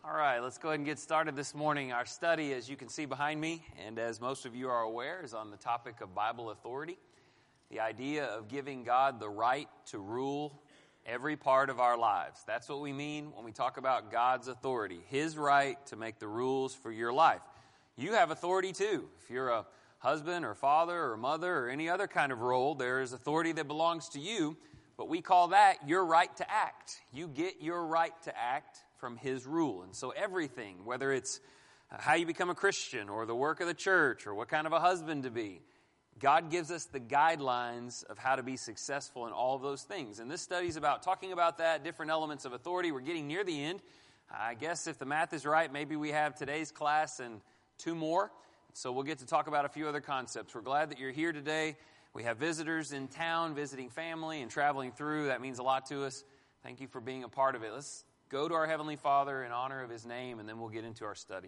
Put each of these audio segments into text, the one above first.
All right, let's go ahead and get started this morning. Our study, as you can see behind me, and as most of you are aware, is on the topic of Bible authority. The idea of giving God the right to rule every part of our lives. That's what we mean when we talk about God's authority. His right to make the rules for your life. You have authority too. If you're a husband or father or mother or any other kind of role, there is authority that belongs to you. But we call that your right to act. You get your right to act from His rule. And so everything, whether it's how you become a Christian or the work of the church or what kind of a husband to be, God gives us the guidelines of how to be successful in all of those things. And this study is about talking about that, different elements of authority. We're getting near the end. I guess if the math is right, maybe we have today's class and 2 more. So we'll get to talk about a few other concepts. We're glad that you're here today. We have visitors in town, visiting family and traveling through. That means a lot to us. Thank you for being a part of it. Let's go to our Heavenly Father in honor of His name, and then we'll get into our study.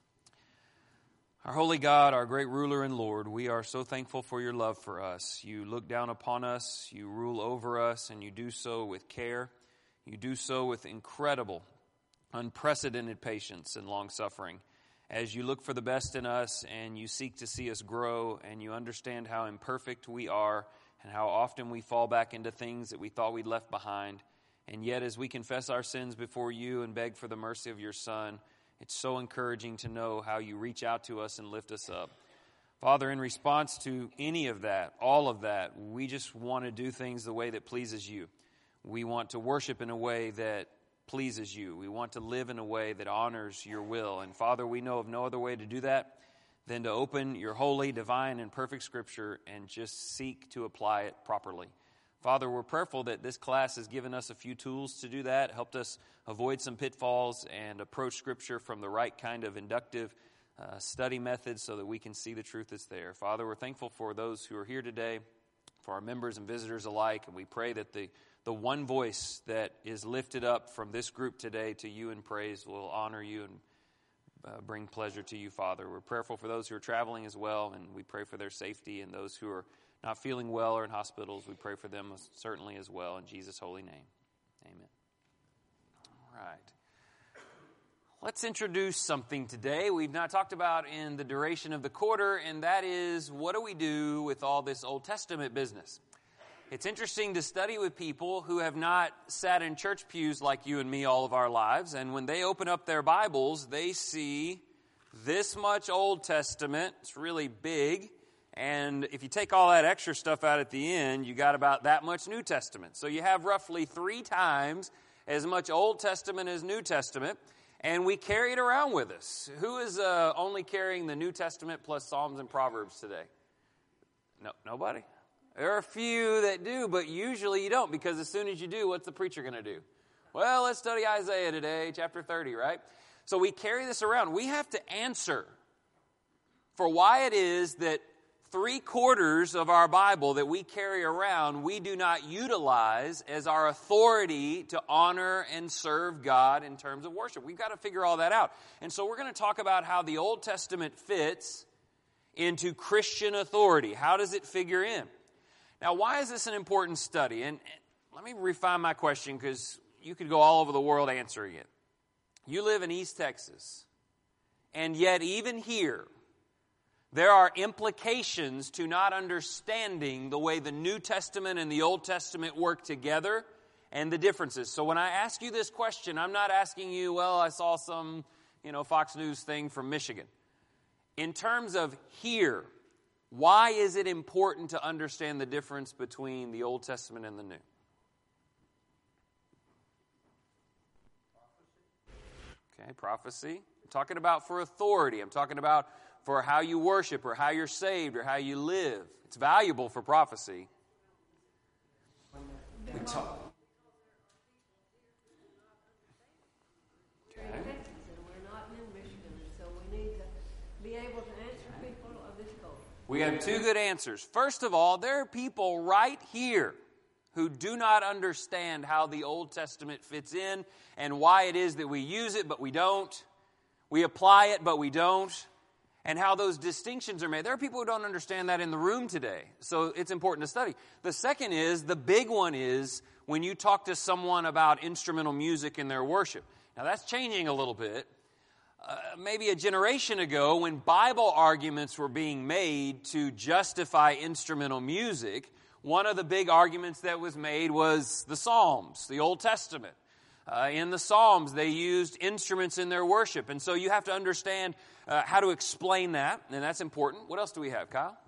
Our holy God, our great ruler and Lord, we are so thankful for your love for us. You look down upon us, you rule over us, and you do so with care. You do so with incredible, unprecedented patience and long-suffering. As you look for the best in us and you seek to see us grow and you understand how imperfect we are and how often we fall back into things that we thought we'd left behind. And yet as we confess our sins before you and beg for the mercy of your Son, it's so encouraging to know how you reach out to us and lift us up. Father, in response to any of that, all of that, we just want to do things the way that pleases you. We want to worship in a way that pleases you. We want to live in a way that honors your will. And Father, we know of no other way to do that than to open your holy, divine, and perfect Scripture and just seek to apply it properly. Father, we're prayerful that this class has given us a few tools to do that, helped us avoid some pitfalls and approach Scripture from the right kind of inductive study method so that we can see the truth that's there. Father, we're thankful for those who are here today, for our members and visitors alike, and we pray that the one voice that is lifted up from this group today to you in praise will honor you and bring pleasure to you, Father. We're prayerful for those who are traveling as well, and we pray for their safety, and those who are not feeling well or in hospitals, we pray for them certainly as well. In Jesus' holy name, amen. All right. Let's introduce something today we've not talked about in the duration of the quarter, and that is, what do we do with all this Old Testament business? It's interesting to study with people who have not sat in church pews like you and me all of our lives, and when they open up their Bibles, they see this much Old Testament. It's really big. And if you take all that extra stuff out at the end, you got about that much New Testament. So you have roughly 3 times as much Old Testament as New Testament, and we carry it around with us. Who is only carrying the New Testament plus Psalms and Proverbs today? No, nobody? There are a few that do, but usually you don't, because as soon as you do, what's the preacher going to do? Well, let's study Isaiah today, chapter 30, right? So we carry this around. We have to answer for why it is that 3/4 of our Bible that we carry around, we do not utilize as our authority to honor and serve God in terms of worship. We've got to figure all that out. And so we're going to talk about how the Old Testament fits into Christian authority. How does it figure in? Now, why is this an important study? And let me refine my question, because you could go all over the world answering it. You live in East Texas, and yet even here, there are implications to not understanding the way the New Testament and the Old Testament work together and the differences. So when I ask you this question, I'm not asking you, well, I saw some, Fox News thing from Michigan. In terms of here, why is it important to understand the difference between the Old Testament and the New? Okay, prophecy. I'm talking about for authority. I'm talking about for how you worship or how you're saved or how you live. It's valuable for prophecy. We talk. Okay. We're not in Michigan, so we need to be able to answer people of this culture. We have 2 good answers. First of all, there are people right here who do not understand how the Old Testament fits in and why it is that we use it, but we don't. We apply it, but we don't. And how those distinctions are made. There are people who don't understand that in the room today. So it's important to study. The second is, the big one is, when you talk to someone about instrumental music in their worship. Now that's changing a little bit. Maybe a generation ago, when Bible arguments were being made to justify instrumental music, one of the big arguments that was made was the Psalms, the Old Testament. In the Psalms, they used instruments in their worship. And so you have to understand how to explain that, and that's important. What else do we have, Kyle?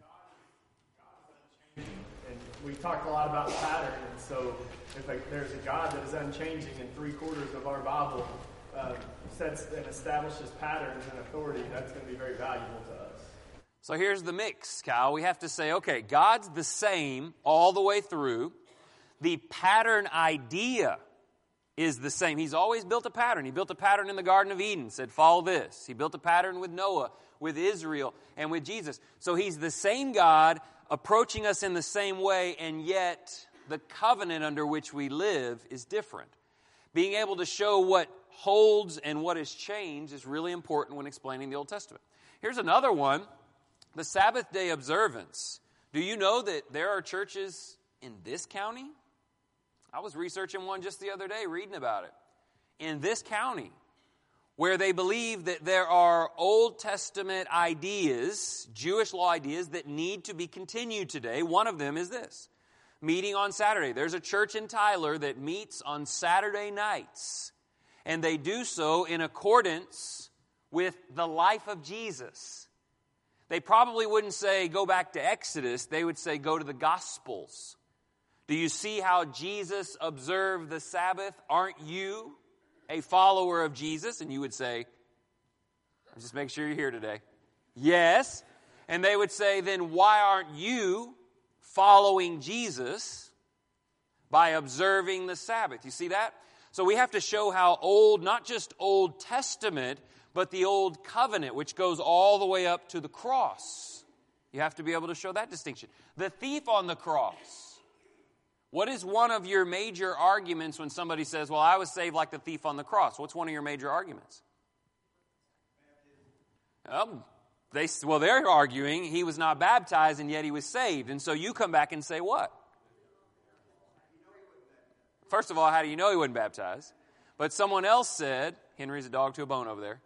And we talked a lot about pattern, and so if there's a God that is unchanging in 3/4 of our Bible, sets and establishes patterns and authority, that's going to be very valuable to us. So here's the mix, Kyle. We have to say, okay, God's the same all the way through. The pattern idea is the same. He's always built a pattern. He built a pattern in the Garden of Eden, said, follow this. He built a pattern with Noah, with Israel, and with Jesus. So he's the same God approaching us in the same way, and yet the covenant under which we live is different. Being able to show what holds and what has changed is really important when explaining the Old Testament. Here's another one, the Sabbath day observance. Do you know that there are churches in this county? I was researching one just the other day, reading about it. In this county, where they believe that there are Old Testament ideas, Jewish law ideas, that need to be continued today. One of them is this: meeting on Saturday. There's a church in Tyler that meets on Saturday nights, and they do so in accordance with the life of Jesus. They probably wouldn't say, go back to Exodus. They would say, go to the Gospels. Do you see how Jesus observed the Sabbath? Aren't you a follower of Jesus? And you would say, just make sure you're here today. Yes. And they would say, then why aren't you following Jesus by observing the Sabbath? You see that? So we have to show how old, not just Old Testament, but the Old Covenant, which goes all the way up to the cross. You have to be able to show that distinction. The thief on the cross. What is one of your major arguments when somebody says, well, I was saved like the thief on the cross? What's one of your major arguments? They're arguing he was not baptized and yet he was saved. And so you come back and say what? First of all, how do you know he wasn't baptized? But someone else said, Henry's a dog to a bone over there.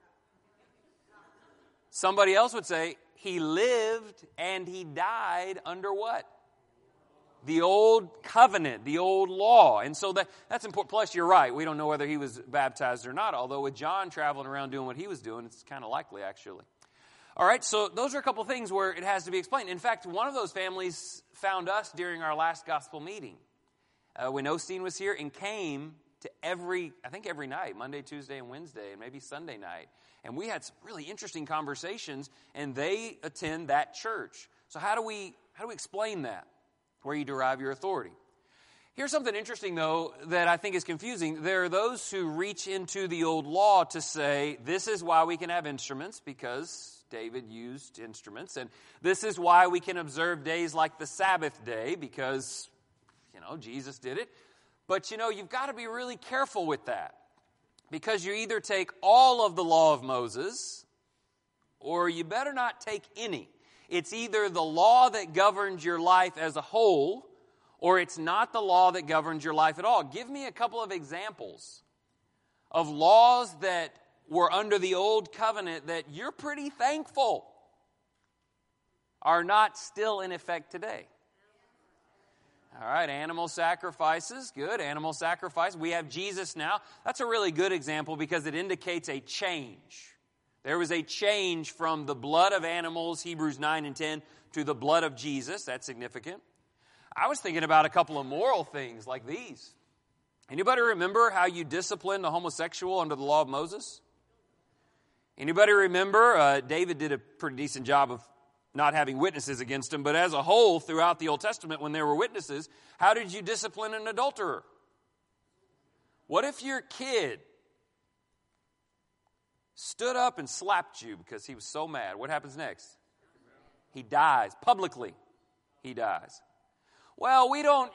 Somebody else would say, he lived and he died under what? The old covenant, the old law. And so that's important. Plus, you're right. We don't know whether he was baptized or not. Although with John traveling around doing what he was doing, it's kind of likely, actually. All right, so those are a couple things where it has to be explained. In fact, one of those families found us during our last gospel meeting. When Osteen was here and came to every night, Monday, Tuesday, and Wednesday, and maybe Sunday night. And we had some really interesting conversations, and they attend that church. So how do we explain that? Where you derive your authority. Here's something interesting, though, that I think is confusing. There are those who reach into the old law to say, this is why we can have instruments, because David used instruments. And this is why we can observe days like the Sabbath day, because, Jesus did it. But, you've got to be really careful with that. Because you either take all of the law of Moses, or you better not take any. It's either the law that governs your life as a whole, or it's not the law that governs your life at all. Give me a couple of examples of laws that were under the old covenant that you're pretty thankful are not still in effect today. All right, animal sacrifices, good, animal sacrifice. We have Jesus now. That's a really good example because it indicates a change. There was a change from the blood of animals, Hebrews 9 and 10, to the blood of Jesus. That's significant. I was thinking about a couple of moral things like these. Anybody remember how you disciplined a homosexual under the law of Moses? Anybody remember? David did a pretty decent job of not having witnesses against him, but as a whole, throughout the Old Testament, when there were witnesses, how did you discipline an adulterer? What if your kid stood up and slapped you because he was so mad? What happens next? He dies. Publicly, he dies. Well, we don't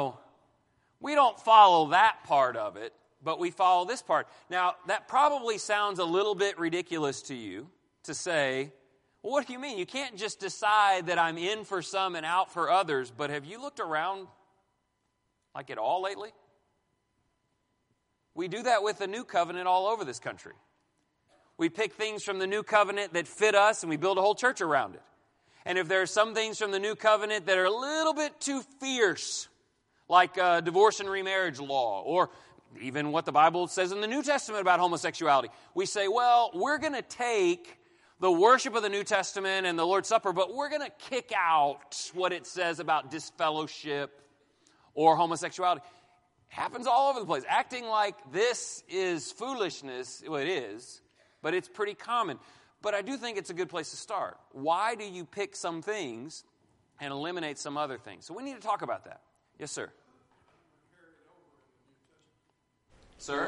follow that part of it, but we follow this part. Now, that probably sounds a little bit ridiculous to you to say, well, what do you mean? You can't just decide that I'm in for some and out for others, but have you looked around like at all lately? We do that with the New Covenant all over this country. We pick things from the New Covenant that fit us, and we build a whole church around it. And if there are some things from the New Covenant that are a little bit too fierce, like divorce and remarriage law, or even what the Bible says in the New Testament about homosexuality, we say, well, we're going to take the worship of the New Testament and the Lord's Supper, but we're going to kick out what it says about disfellowship or homosexuality. It happens all over the place. Acting like this is foolishness, well, it is, but it's pretty common. But I do think it's a good place to start. Why do you pick some things and eliminate some other things? So we need to talk about that. Yes, sir. Sir?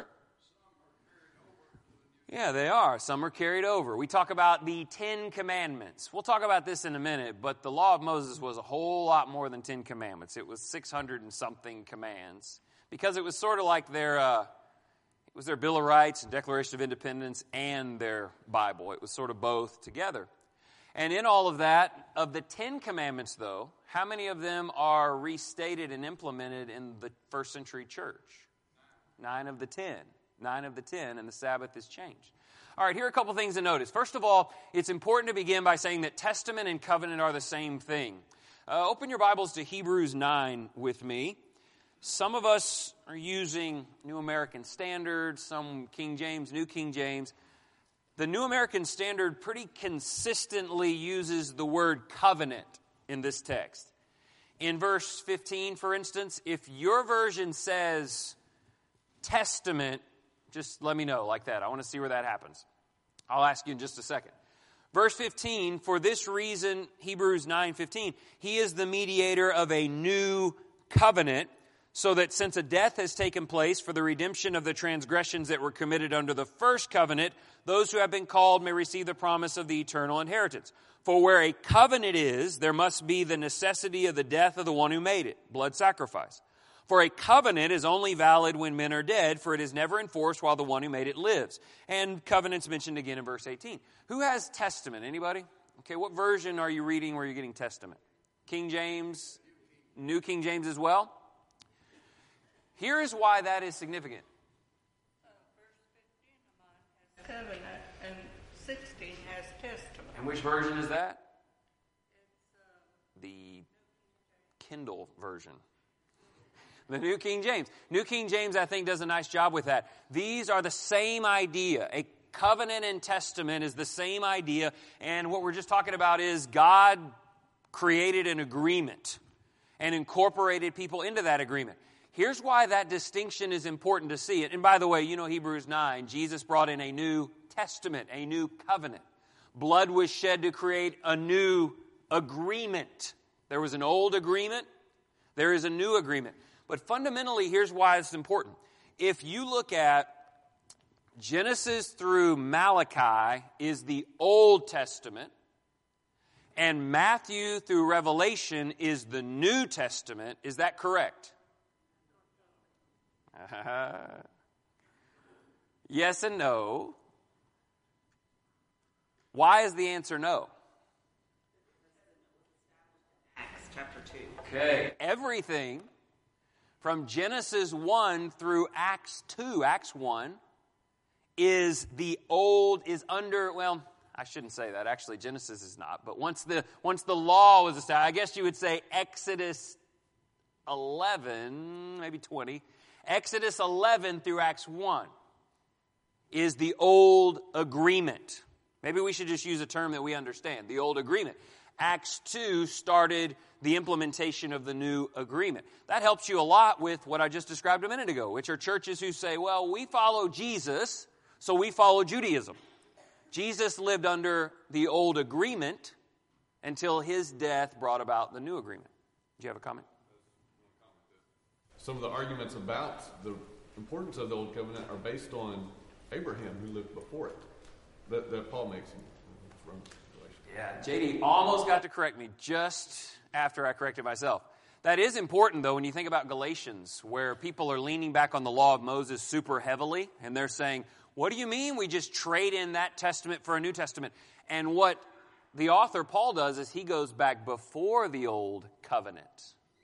Yeah, they are. Some are carried over. We talk about the 10 Commandments. We'll talk about this in a minute, but the law of Moses was a whole lot more than 10 Commandments. It was 600 and something commands, because it was sort of like their Bill of Rights and Declaration of Independence and their Bible. It was sort of both together. And in all of that, of the 10 Commandments, though, how many of them are restated and implemented in the first century church? 9 of the 10. 9 of the 10, and the Sabbath is changed. All right, here are a couple things to notice. First of all, it's important to begin by saying that testament and covenant are the same thing. Open your Bibles to Hebrews 9 with me. Some of us are using New American Standard, some King James, New King James. The New American Standard pretty consistently uses the word covenant in this text. In verse 15, for instance, if your version says testament, just let me know like that. I want to see where that happens. I'll ask you in just a second. Verse 15, for this reason, Hebrews 9:15, he is the mediator of a new covenant, so that since a death has taken place for the redemption of the transgressions that were committed under the first covenant, those who have been called may receive the promise of the eternal inheritance. For where a covenant is, there must be the necessity of the death of the one who made it, blood sacrifice. For a covenant is only valid when men are dead, for it is never enforced while the one who made it lives. And covenant's mentioned again in verse 18. Who has testament? Anybody? Okay, what version are you reading where you're getting testament? King James, New King James as well? Here is why that is significant. Verse 15 of mine has covenant, and 16 has testament. And which version is that? It's the Kindle version. The New King James. New King James, I think, does a nice job with that. These are the same idea. A covenant and testament is the same idea. And what we're just talking about is God created an agreement and incorporated people into that agreement. Here's why that distinction is important to see it. And by the way, you know Hebrews 9. Jesus brought in a new testament, a new covenant. Blood was shed to create a new agreement. There was an old agreement. There is a new agreement. But fundamentally, here's why it's important. If you look at Genesis through Malachi is the Old Testament, and Matthew through Revelation is the New Testament, is that correct? Yes and no. Why is the answer no? Acts chapter 2. Okay. Everything from Genesis 1 through Acts 2, Acts 1, is under, well, I shouldn't say that. Actually, Genesis is not. But once the law was established, I guess you would say Exodus 11, maybe 20. Exodus 11 through Acts 1 is the old agreement. Maybe we should just use a term that we understand, the old agreement. Acts 2 started the implementation of the new agreement. That helps you a lot with what I just described a minute ago, which are churches who say, well, we follow Jesus, so we follow Judaism. Jesus lived under the old agreement until his death brought about the new agreement. Do you have a comment? Some of the arguments about the importance of the Old Covenant are based on Abraham, who lived before it, that Paul makes from Galatians. Yeah, JD almost got to correct me just after I corrected myself. That is important, though, when you think about Galatians, where people are leaning back on the law of Moses super heavily, and they're saying, what do you mean we just trade in that testament for a New Testament? And what the author, Paul, does is he goes back before the Old Covenant,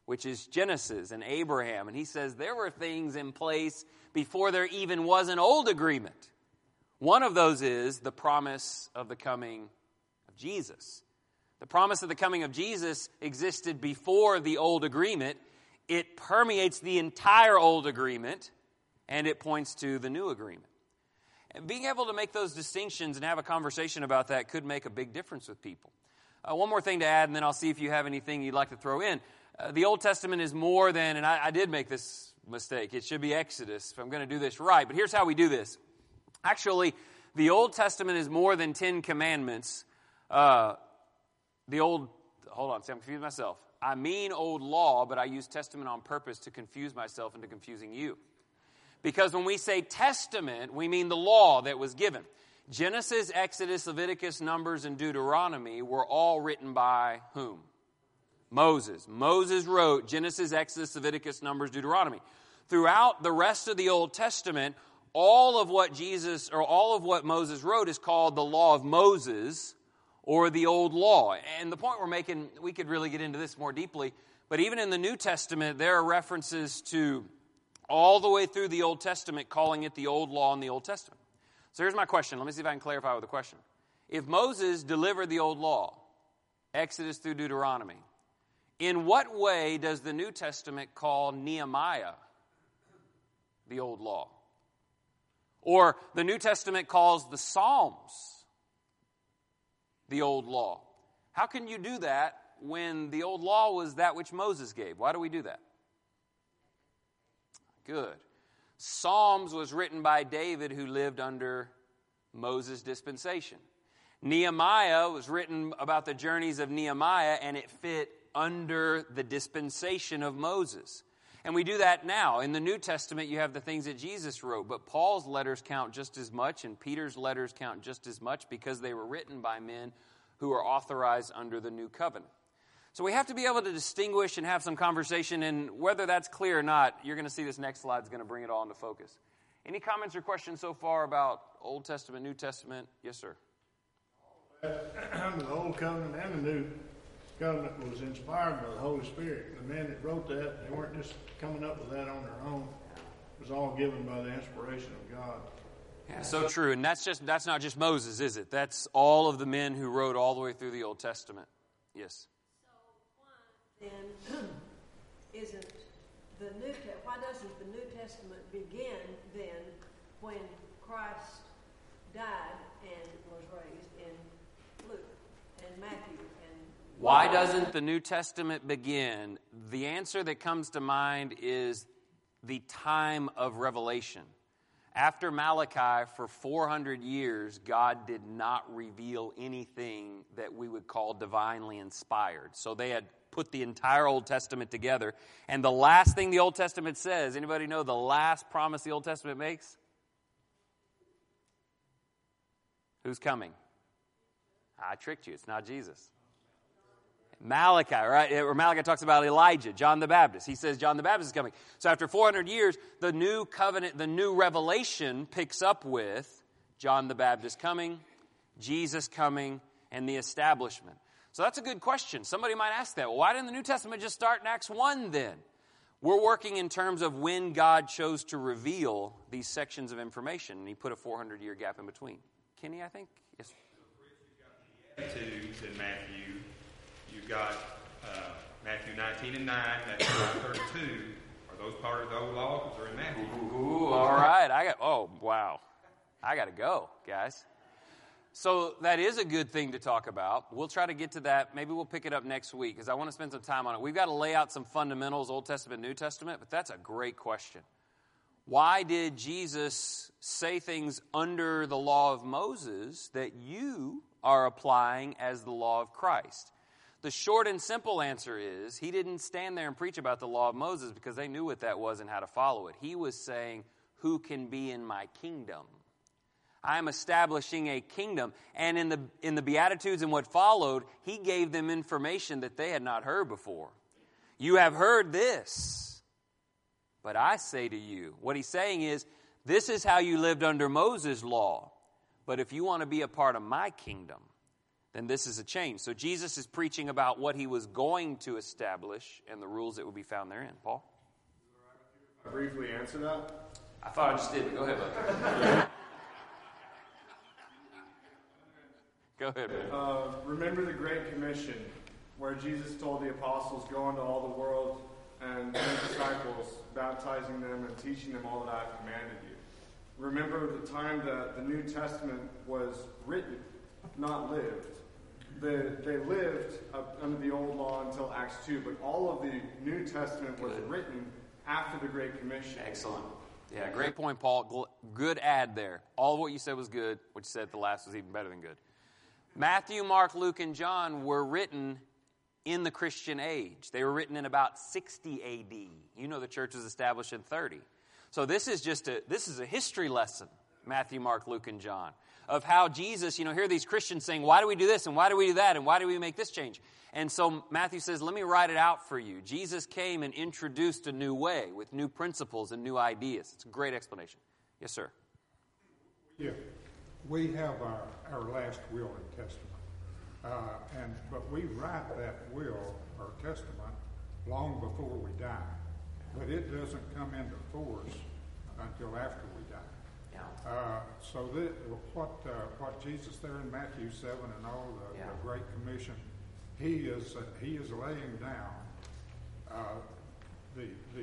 which is Genesis and Abraham. And he says there were things in place before there even was an old agreement. One of those is the promise of the coming of Jesus. The promise of the coming of Jesus existed before the old agreement. It permeates the entire old agreement, and it points to the new agreement. And being able to make those distinctions and have a conversation about that could make a big difference with people. One more thing to add, and then I'll see if you have anything you'd like to throw in. The Old Testament is more than, and I did make this mistake, it should be Exodus if I'm going to do this right. But here's how we do this. Actually, the Old Testament is more than 10 commandments. Hold on, see, I'm confusing myself. I mean old law, but I use testament on purpose to confuse myself into confusing you. Because when we say testament, we mean the law that was given. Genesis, Exodus, Leviticus, Numbers, and Deuteronomy were all written by whom? Moses. Moses wrote Genesis, Exodus, Leviticus, Numbers, Deuteronomy. Throughout the rest of the Old Testament, all of what Moses wrote is called the law of Moses, or the old law. And the point we're making, we could really get into this more deeply, but even in the New Testament, there are references to all the way through the Old Testament calling it the old law in the Old Testament. So here's my question. Let me see if I can clarify with a question. If Moses delivered the old law, Exodus through Deuteronomy, in what way does the New Testament call Nehemiah the old law? Or the New Testament calls the Psalms the old law. How can you do that when the old law was that which Moses gave? Why do we do that? Good. Psalms was written by David, who lived under Moses' dispensation. Nehemiah was written about the journeys of Nehemiah, and it fit under the dispensation of Moses. And we do that now. In the New Testament, you have the things that Jesus wrote, but Paul's letters count just as much, and Peter's letters count just as much because they were written by men who are authorized under the new covenant. So we have to be able to distinguish and have some conversation, and whether that's clear or not, you're going to see this next slide is going to bring it all into focus. Any comments or questions so far about Old Testament, New Testament? Yes, sir. The Old Covenant and the New Covenant was inspired by the Holy Spirit. The men that wrote that, they weren't just coming up with that on their own. It was all given by the inspiration of God. Yeah, so true. And that's not just Moses, is it? That's all of the men who wrote all the way through the Old Testament. Yes. So why then isn't why doesn't the New Testament begin then when Christ died and was raised in Luke and Matthew? Why doesn't the New Testament begin? The answer that comes to mind is the time of revelation. After Malachi, for 400 years, God did not reveal anything that we would call divinely inspired. So they had put the entire Old Testament together. And the last thing the Old Testament says, anybody know the last promise the Old Testament makes? Who's coming? I tricked you. It's not Jesus. Malachi, right? Or Malachi talks about Elijah, John the Baptist. He says John the Baptist is coming. So after 400 years, the new covenant, the new revelation picks up with John the Baptist coming, Jesus coming, and the establishment. So that's a good question. Somebody might ask that. Well, why didn't the New Testament just start in Acts 1 then? We're working in terms of when God chose to reveal these sections of information, and he put a 400-year gap in between. Kenny, I think? Yes. Beatitudes in Matthew. You've got Matthew 19 and 9, Matthew 32. Are those part of the old law? Because they're in Matthew. Ooh, all right. Wow. I got to go, guys. So that is a good thing to talk about. We'll try to get to that. Maybe we'll pick it up next week because I want to spend some time on it. We've got to lay out some fundamentals, Old Testament, New Testament, but that's a great question. Why did Jesus say things under the law of Moses that you are applying as the law of Christ? The short and simple answer is he didn't stand there and preach about the law of Moses because they knew what that was and how to follow it. He was saying, who can be in my kingdom? I am establishing a kingdom. And in the Beatitudes and what followed, he gave them information that they had not heard before. You have heard this, but I say to you. What he's saying is, this is how you lived under Moses' law. But if you want to be a part of my kingdom, then this is a change. So Jesus is preaching about what he was going to establish and the rules that would be found therein. Paul? I briefly answer that. I thought I just did, but go ahead, bud. Go ahead, man. Remember the Great Commission, where Jesus told the apostles, go into all the world and make disciples, baptizing them and teaching them all that I have commanded you. Remember the time that the New Testament was written, not lived. They lived under the old law until Acts 2, but all of the New Testament was written after the Great Commission. Excellent. Yeah, great point, Paul. Good add there. All of what you said was good. What you said at the last was even better than good. Matthew, Mark, Luke, and John were written in the Christian age. They were written in about 60 A.D. You know the church was established in 30. So this is a history lesson, Matthew, Mark, Luke, and John, of how Jesus, hear these Christians saying, why do we do this and why do we do that and why do we make this change? And so Matthew says, let me write it out for you. Jesus came and introduced a new way with new principles and new ideas. It's a great explanation. Yes, sir. Yeah. We have our last will and testament. But we write that will or testament long before we die. But it doesn't come into force until after we die. So what Jesus there in Matthew 7 and all the Great Commission, he is laying down the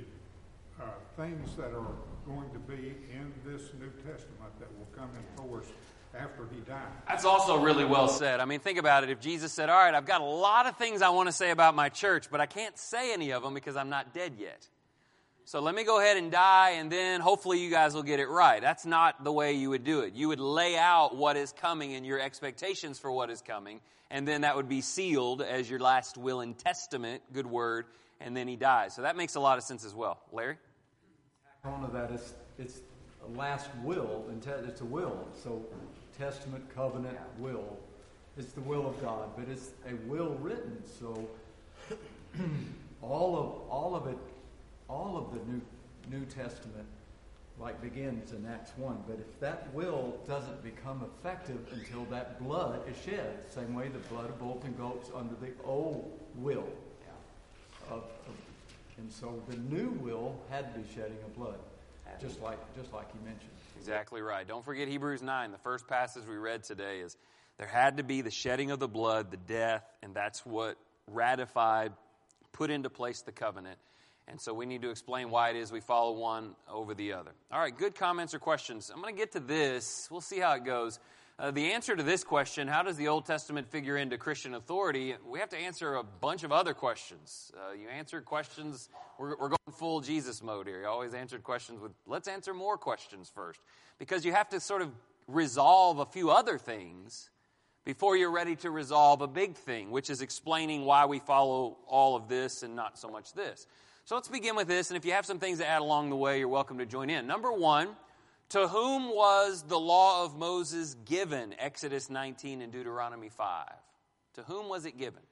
things that are going to be in this New Testament that will come in force after he died. That's also really well said. I mean, think about it. If Jesus said, all right, I've got a lot of things I want to say about my church, but I can't say any of them because I'm not dead yet. So let me go ahead and die, and then hopefully you guys will get it right. That's not the way you would do it. You would lay out what is coming and your expectations for what is coming, and then that would be sealed as your last will and testament, good word, and then he dies. So that makes a lot of sense as well. Larry? On to that, it's a last will, and it's a will. So testament, covenant, will. It's the will of God, but it's a will written. So all of the New Testament begins in Acts 1. But if that will doesn't become effective until that blood is shed, same way the blood of bulls and goats under the old will. And so the new will had to be shedding of blood, just like you mentioned. Exactly right. Don't forget Hebrews 9. The first passage we read today is there had to be the shedding of the blood, the death, and that's what ratified, put into place the covenant. And so we need to explain why it is we follow one over the other. All right, good comments or questions. I'm going to get to this. We'll see how it goes. The answer to this question, how does the Old Testament figure into Christian authority? We have to answer a bunch of other questions. You answered questions. We're going full Jesus mode here. You always answered questions with, let's answer more questions first. Because you have to sort of resolve a few other things before you're ready to resolve a big thing, which is explaining why we follow all of this and not so much this. So let's begin with this, and if you have some things to add along the way, you're welcome to join in. Number one, to whom was the law of Moses given? Exodus 19 and Deuteronomy 5. To whom was it given?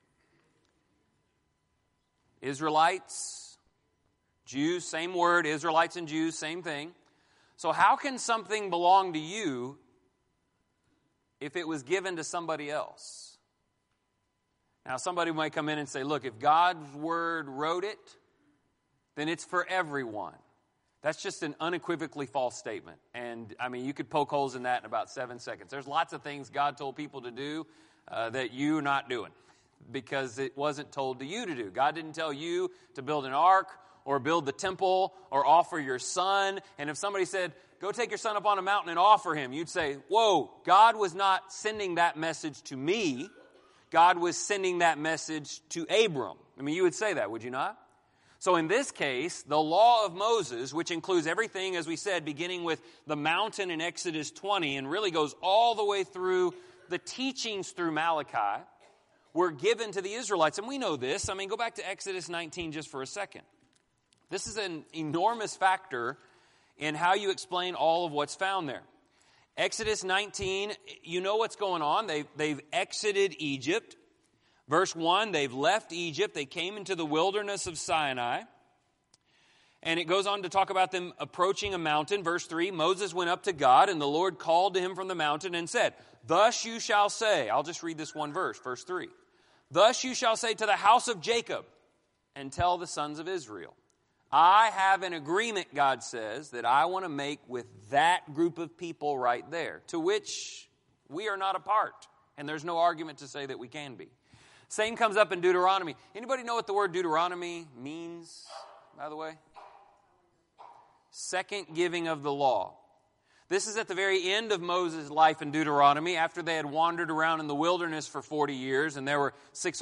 Israelites, Jews, same word, Israelites and Jews, same thing. So how can something belong to you if it was given to somebody else? Now, somebody might come in and say, look, if God's word wrote it, then it's for everyone. That's just an unequivocally false statement. And, you could poke holes in that in about 7 seconds. There's lots of things God told people to do that you're not doing because it wasn't told to you to do. God didn't tell you to build an ark or build the temple or offer your son. And if somebody said, go take your son up on a mountain and offer him, you'd say, whoa, God was not sending that message to me. God was sending that message to Abram. You would say that, would you not? So in this case, the law of Moses, which includes everything, as we said, beginning with the mountain in Exodus 20 and really goes all the way through the teachings through Malachi, were given to the Israelites. And we know this. Go back to Exodus 19 just for a second. This is an enormous factor in how you explain all of what's found there. Exodus 19, you know what's going on. They've exited Egypt. Verse 1, they've left Egypt. They came into the wilderness of Sinai. And it goes on to talk about them approaching a mountain. Verse 3, Moses went up to God, and the Lord called to him from the mountain and said, thus you shall say, I'll just read this one verse, verse 3. Thus you shall say to the house of Jacob, and tell the sons of Israel, I have an agreement, God says, that I want to make with that group of people right there, to which we are not a part. And there's no argument to say that we can be. Same comes up in Deuteronomy. Anybody know what the word Deuteronomy means, by the way? Second giving of the law. This is at the very end of Moses' life in Deuteronomy, after they had wandered around in the wilderness for 40 years, and there were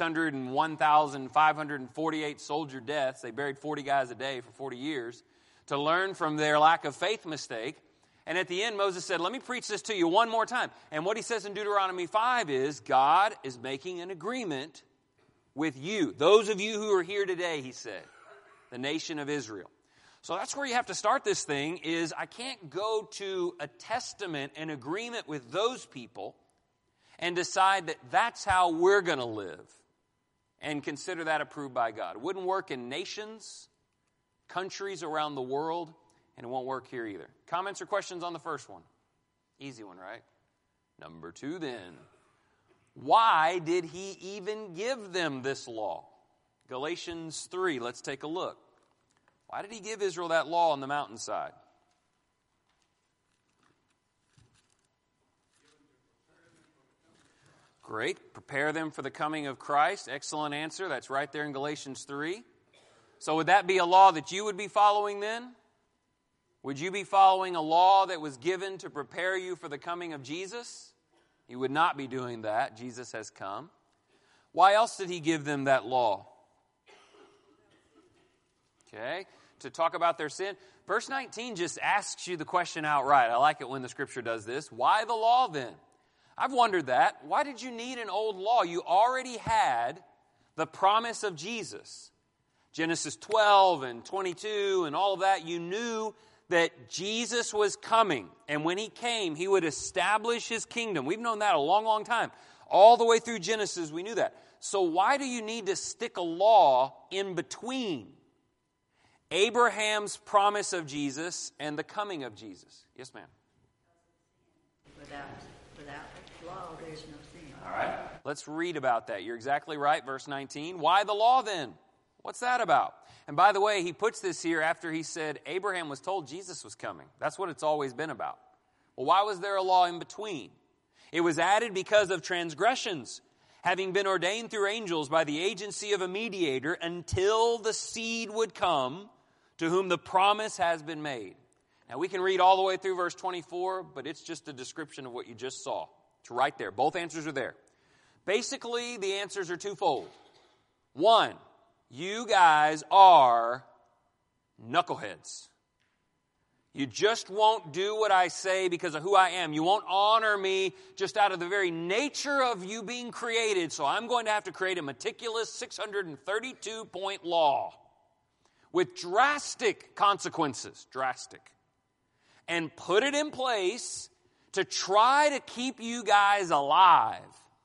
601,548 soldier deaths. They buried 40 guys a day for 40 years to learn from their lack of faith mistake. And at the end, Moses said, let me preach this to you one more time. And what he says in Deuteronomy 5 is, God is making an agreement with you. Those of you who are here today, he said, the nation of Israel. So that's where you have to start this thing, is I can't go to a testament, an agreement with those people, and decide that that's how we're going to live and consider that approved by God. It wouldn't work in nations, countries around the world, and it won't work here either. Comments or questions on the first one? Easy one, right? Number 2 then. Why did he even give them this law? Galatians 3, let's take a look. Why did he give Israel that law on the mountainside? Great. Prepare them for the coming of Christ. Excellent answer. That's right there in Galatians 3. So would that be a law that you would be following then? Would you be following a law that was given to prepare you for the coming of Jesus? You would not be doing that. Jesus has come. Why else did he give them that law? Okay. To talk about their sin. Verse 19 just asks you the question outright. I like it when the Scripture does this. Why the law then? I've wondered that. Why did you need an old law? You already had the promise of Jesus. Genesis 12 and 22 and all of that. You knew that Jesus was coming. And when he came, he would establish his kingdom. We've known that a long, long time. All the way through Genesis, we knew that. So why do you need to stick a law in between Abraham's promise of Jesus and the coming of Jesus? Yes, ma'am. Without law, there's no sin. All right. Let's read about that. You're exactly right. Verse 19. Why the law then? What's that about? And by the way, he puts this here after he said Abraham was told Jesus was coming. That's what it's always been about. Well, why was there a law in between? It was added because of transgressions, having been ordained through angels by the agency of a mediator until the seed would come to whom the promise has been made. Now, we can read all the way through verse 24, but it's just a description of what you just saw. It's right there. Both answers are there. Basically, the answers are twofold. One, you guys are knuckleheads. You just won't do what I say because of who I am. You won't honor me just out of the very nature of you being created. So I'm going to have to create a meticulous 632-point law with drastic consequences, and put it in place to try to keep you guys alive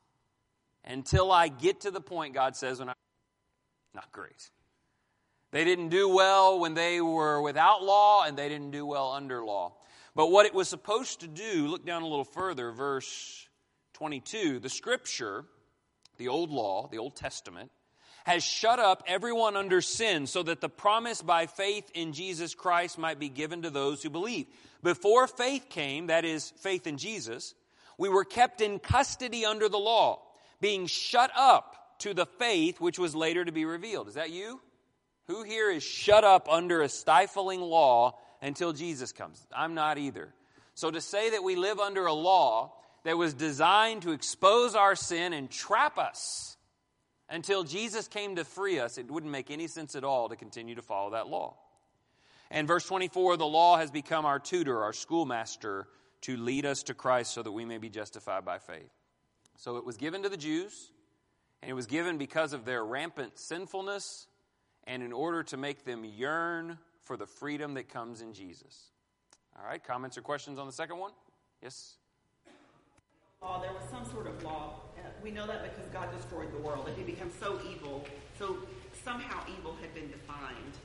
until I get to the point, God says, when I'm not great. They didn't do well when they were without law, and they didn't do well under law. But what it was supposed to do, look down a little further, verse 22, the Scripture, the old law, the Old Testament, has shut up everyone under sin so that the promise by faith in Jesus Christ might be given to those who believe. Before faith came, that is, faith in Jesus, we were kept in custody under the law, being shut up to the faith which was later to be revealed. Is that you? Who here is shut up under a stifling law until Jesus comes? I'm not either. So to say that we live under a law that was designed to expose our sin and trap us until Jesus came to free us, it wouldn't make any sense at all to continue to follow that law. And verse 24, the law has become our tutor, our schoolmaster, to lead us to Christ so that we may be justified by faith. So it was given to the Jews, and it was given because of their rampant sinfulness and in order to make them yearn for the freedom that comes in Jesus. All right, comments or questions on the second one? Yes? Law, there was some sort of law. We know that because God destroyed the world. It had become so evil, so somehow evil had been defined.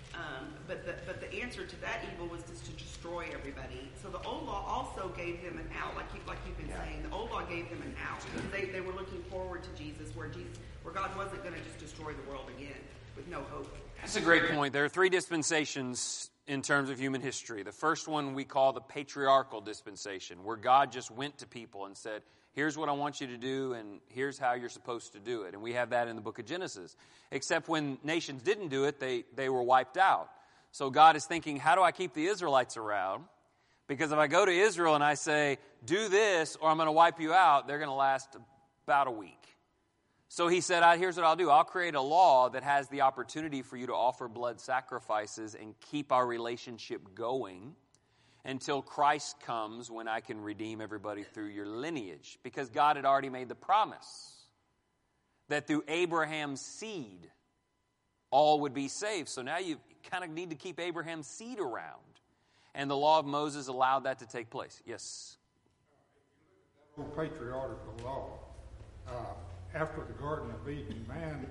But the answer to that evil was just to destroy everybody. So the old law also gave him an out, like you've been saying. The old law gave him an out because they were looking forward to Jesus, where God wasn't going to just destroy the world again with no hope. That's a great point. There are 3 dispensations in terms of human history. The first one we call the patriarchal dispensation, where God just went to people and said, here's what I want you to do, and here's how you're supposed to do it. And we have that in the book of Genesis. Except when nations didn't do it, they were wiped out. So God is thinking, how do I keep the Israelites around? Because if I go to Israel and I say, do this or I'm going to wipe you out, they're going to last about a week. So he said, here's what I'll do. I'll create a law that has the opportunity for you to offer blood sacrifices and keep our relationship going until Christ comes, when I can redeem everybody through your lineage. Because God had already made the promise that through Abraham's seed, all would be saved. So now you kind of need to keep Abraham's seed around. And the law of Moses allowed that to take place. Yes? That old patriarchal law, after the Garden of Eden, man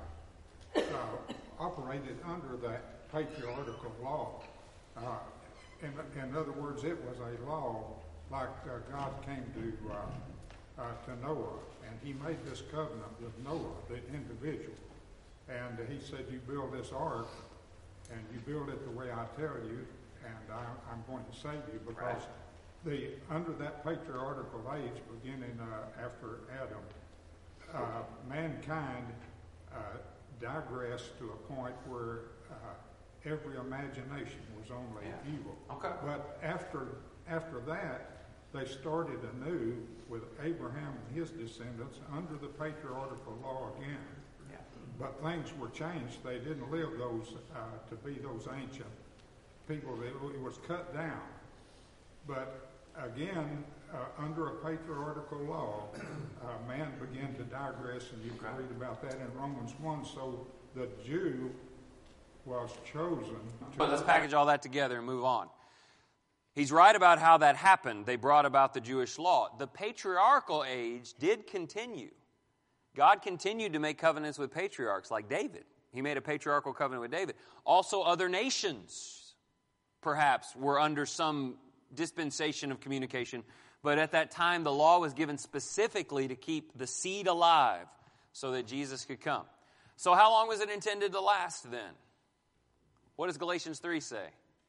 operated under that patriarchal law. In other words, it was a law like God came to Noah, and he made this covenant with Noah, the individual. And he said, you build this ark, and you build it the way I tell you, and I'm going to save you, because under that patriarchal age, beginning after Adam, mankind digressed to a point where every imagination was only evil. Okay. But after that, they started anew with Abraham and his descendants under the patriarchal law again. Yeah. But things were changed. They didn't live those to be those ancient people. It was cut down. But again, under a patriarchal law, man began to digress, and you can read about that in Romans 1. So the Jew was chosen. But let's package all that together and move on. He's right about how that happened. They brought about the Jewish law. The patriarchal age did continue. God continued to make covenants with patriarchs like David. He made a patriarchal covenant with David. Also, other nations, perhaps, were under some dispensation of communication. But at that time, the law was given specifically to keep the seed alive so that Jesus could come. So how long was it intended to last then? What does Galatians 3 say?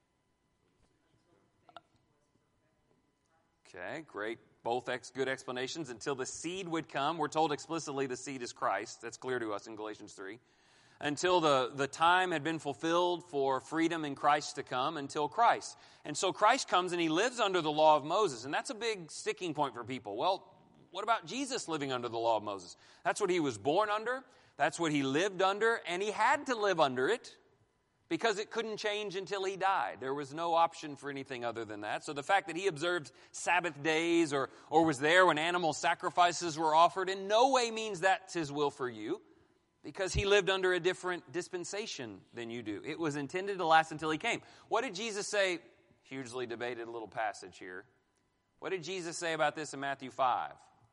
Okay, great. Both good explanations. Until the seed would come. We're told explicitly the seed is Christ. That's clear to us in Galatians 3. Until the time had been fulfilled for freedom in Christ to come, until Christ. And so Christ comes and he lives under the law of Moses. And that's a big sticking point for people. Well, what about Jesus living under the law of Moses? That's what he was born under. That's what he lived under. And he had to live under it, because it couldn't change until he died. There was no option for anything other than that. So the fact that he observed Sabbath days or was there when animal sacrifices were offered in no way means that's his will for you, because he lived under a different dispensation than you do. It was intended to last until he came. What did Jesus say? Hugely debated little passage here. What did Jesus say about this in Matthew 5?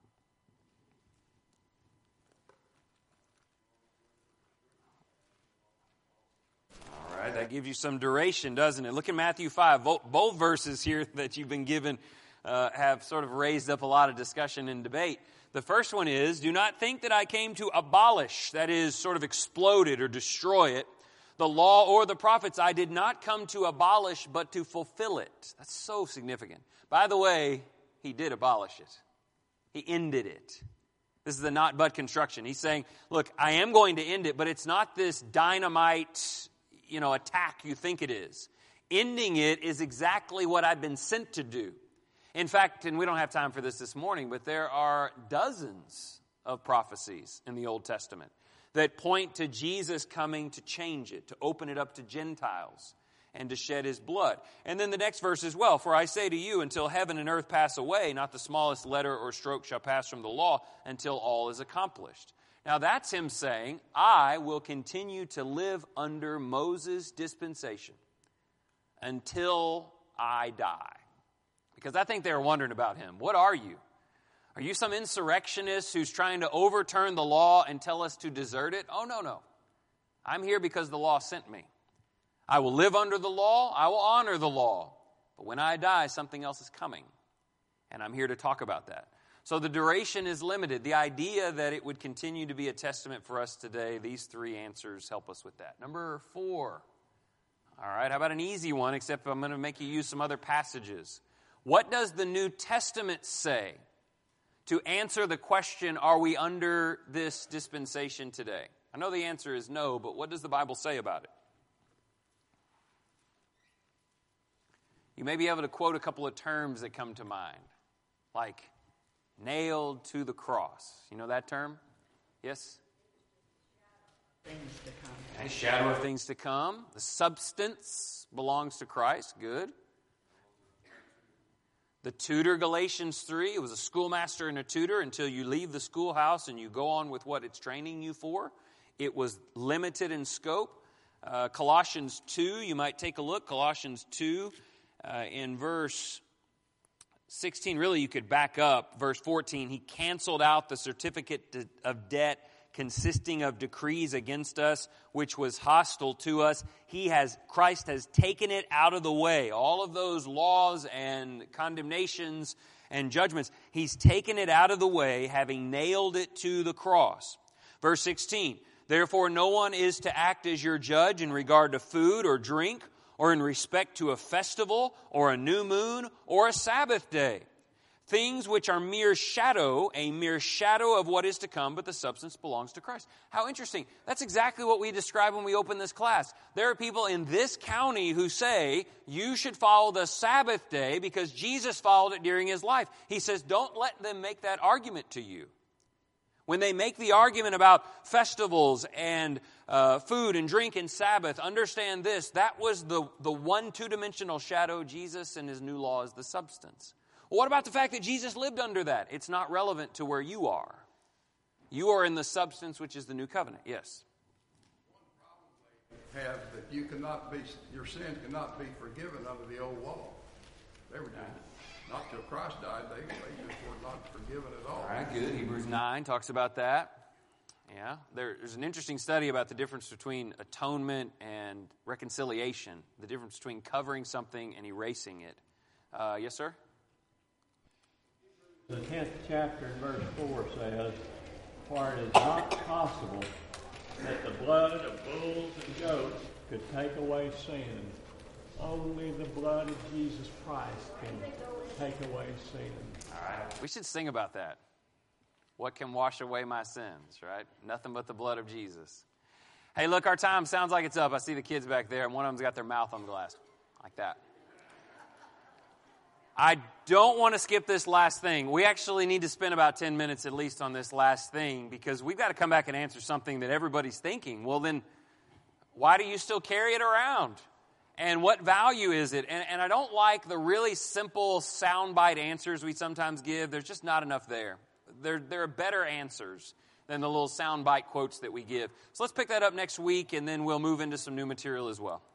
All right, that gives you some duration, doesn't it? Look at Matthew 5. Both verses here that you've been given have sort of raised up a lot of discussion and debate. The first one is, do not think that I came to abolish, that is, sort of explode it or destroy it, the law or the prophets. I did not come to abolish, but to fulfill it. That's so significant. By the way, he did abolish it. He ended it. This is the not but construction. He's saying, look, I am going to end it, but it's not this dynamite, attack you think it is. Ending it is exactly what I've been sent to do. In fact, and we don't have time for this morning, but there are dozens of prophecies in the Old Testament that point to Jesus coming to change it, to open it up to Gentiles, and to shed his blood. And then the next verse as well, for I say to you, until heaven and earth pass away, not the smallest letter or stroke shall pass from the law until all is accomplished. Now that's him saying, I will continue to live under Moses' dispensation until I die. Because I think they were wondering about him. What are you? Are you some insurrectionist who's trying to overturn the law and tell us to desert it? Oh, no. I'm here because the law sent me. I will live under the law. I will honor the law. But when I die, something else is coming. And I'm here to talk about that. So the duration is limited. The idea that it would continue to be a testament for us today, these three answers help us with that. Number 4. All right, how about an easy one, except I'm going to make you use some other passages. What does the New Testament say to answer the question, are we under this dispensation today? I know the answer is no, but what does the Bible say about it? You may be able to quote a couple of terms that come to mind, like nailed to the cross. You know that term? Yes? Things to come. Okay, shadow of things to come. The substance belongs to Christ. Good. The tutor, Galatians 3. It was a schoolmaster and a tutor until you leave the schoolhouse and you go on with what it's training you for. It was limited in scope. Colossians 2, you might take a look. Colossians 2 in verse 16. Really, you could back up. Verse 14, he canceled out the certificate of debt consisting of decrees against us, which was hostile to us. Christ has taken it out of the way. All of those laws and condemnations and judgments, he's taken it out of the way, having nailed it to the cross. Verse 16, therefore no one is to act as your judge in regard to food or drink, or in respect to a festival, or a new moon, or a Sabbath day. Things which are a mere shadow of what is to come, but the substance belongs to Christ. How interesting. That's exactly what we describe when we open this class. There are people in this county who say, you should follow the Sabbath day because Jesus followed it during his life. He says, don't let them make that argument to you. When they make the argument about festivals and food and drink and Sabbath, understand this, that was the one two-dimensional shadow. Jesus and his new law is the substance. Well, what about the fact that Jesus lived under that? It's not relevant to where you are. You are in the substance, which is the new covenant. Yes? Have that you cannot be, your sins cannot be forgiven under the old law. They were just, not till Christ died, they just were not forgiven at all. All right, good. Hebrews 9 talks about that. Yeah, there's an interesting study about the difference between atonement and reconciliation, the difference between covering something and erasing it. Yes, sir? The 10th chapter in verse 4 says, for it is not possible that the blood of bulls and goats could take away sin. Only the blood of Jesus Christ can take away sin. All right, we should sing about that. What can wash away my sins, right? Nothing but the blood of Jesus. Hey, look, our time sounds like it's up. I see the kids back there, and one of them's got their mouth on the glass, like that. I don't want to skip this last thing. We actually need to spend about 10 minutes at least on this last thing because we've got to come back and answer something that everybody's thinking. Well, then, why do you still carry it around? And what value is it? And I don't like the really simple soundbite answers we sometimes give. There's just not enough there. There are better answers than the little soundbite quotes that we give. So let's pick that up next week, and then we'll move into some new material as well.